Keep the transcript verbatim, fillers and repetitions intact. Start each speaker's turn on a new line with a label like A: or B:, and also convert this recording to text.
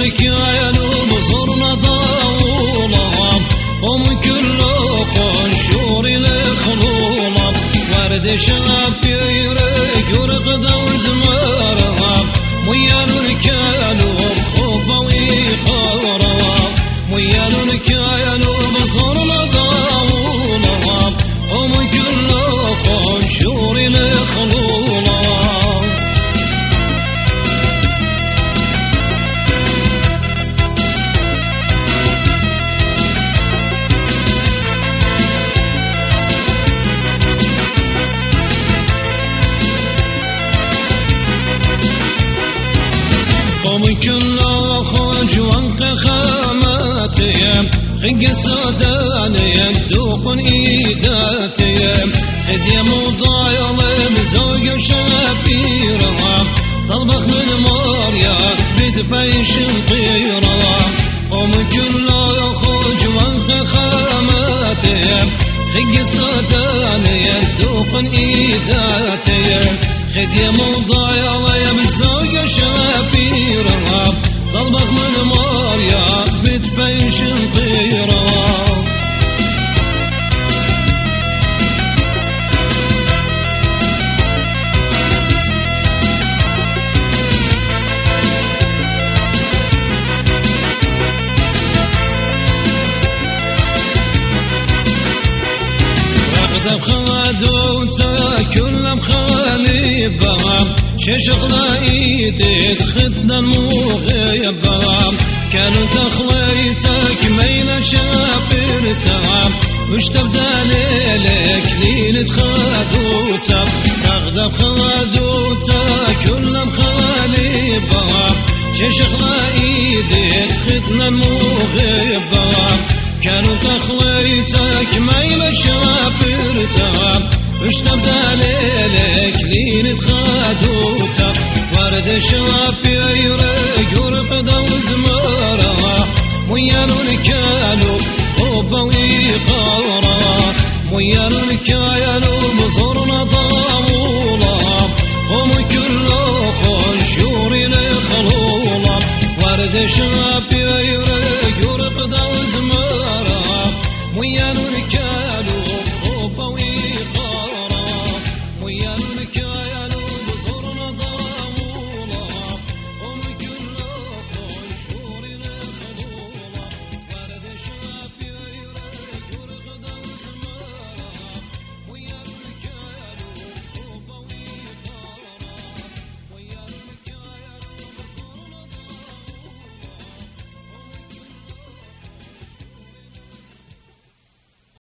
A: الكيان وبصرنا ضاولهم هم كله خنشور الخلولهم ورد شاب يرق ورقد وزمارهم ويا الكيان وبخوفه ويقارهم ويا الكيان وبصرنا ضاولهم هم كله خنشور الخلولهم كله خوج وانق خاماتهم خق السودانيم دوق ايداتهم خديم وضايل مزوج وشافيرهم طلبخ من موريا بدفيش طيرهم هم كله خوج وانق خاماتهم خق السودانيم دوق ايداتهم خديم وضايل مزوج وشافيرهم طلبخ من موريا بدفيش طيرهم رغد بخوادوتا كلهم خالبهم ششغنا ايديك خدنا المغيبة كانوا تخليتك ميلة شافرتها وش تبدا ليلك ليلة خادوتا تغدب خادوتا كلهم خالبها ششغنا ايديك خدنا المغيبة كانوا تخليتك ميلة شافرتها وش تبدا ليلك ليلة خادوتا ورد شافي يرق ورقد وزمارها ويا الكيانو خوبه ويقارها ويا الكيانو بصرنا ضاولهم هم كله خنشور الخلولهم ورد شافي يرق ورقد وزمارها ويا الكيانو خوبه ويقارها ويا الكيانو